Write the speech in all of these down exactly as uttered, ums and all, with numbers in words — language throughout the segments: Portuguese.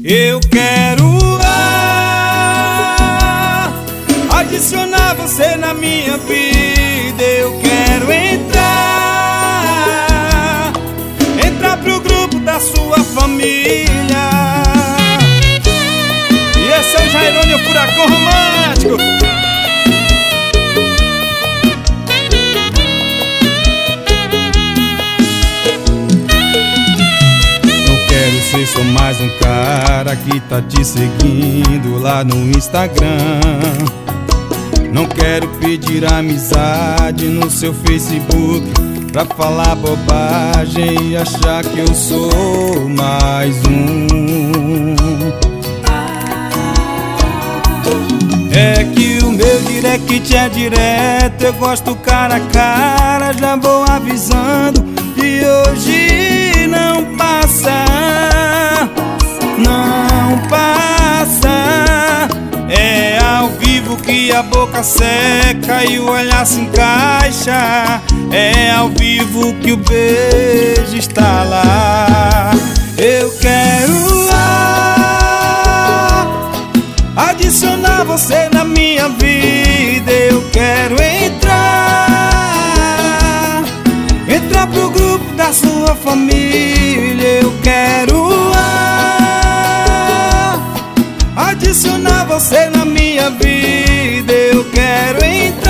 Eu quero ah, adicionar você na minha vida. Eu quero entrar, entrar pro grupo da sua família. E esse é o Jairônio Furacão Romântico. Ser só mais um cara que tá te seguindo lá no Instagram. Não quero pedir amizade no seu Facebook pra falar bobagem e achar que eu sou mais um. É que o meu direct é direto, eu gosto cara a cara, já vou avisando. E hoje não passa, não passa. É ao vivo que a boca seca e o olhar se encaixa. É ao vivo que o beijo está lá. Eu quero ah, adicionar você na minha vida. Eu quero entrar, entrar pro grupo da sua família. Eu quero ah, adicionar você na minha vida. Eu quero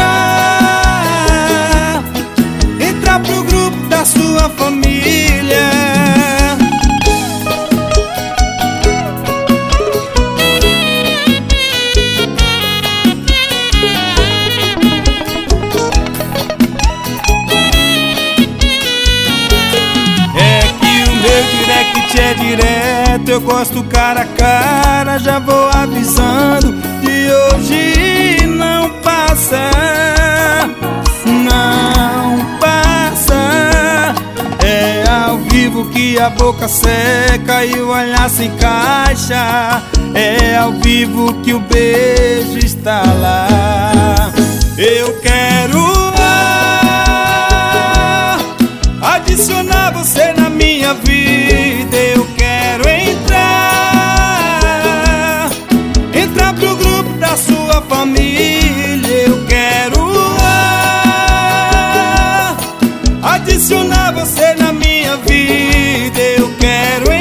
entrar, entrar pro grupo da sua família. É direto, eu gosto cara a cara, já vou avisando. E hoje não passa, não passa. É ao vivo que a boca seca e o olhar se encaixa. É ao vivo que o beijo está lá. Eu quero ah, adicionar você na minha vida. Eu quero entrar, entrar pro grupo da sua família. Eu quero ah, adicionar você na minha vida. Eu quero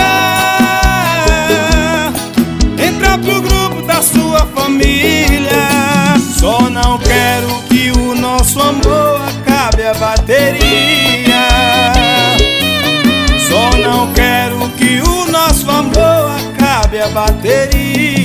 entrar, entrar pro grupo da sua família. Só não quero que o nosso amor acabe a bateria. Só não quero que o nosso amor acabe a bateria.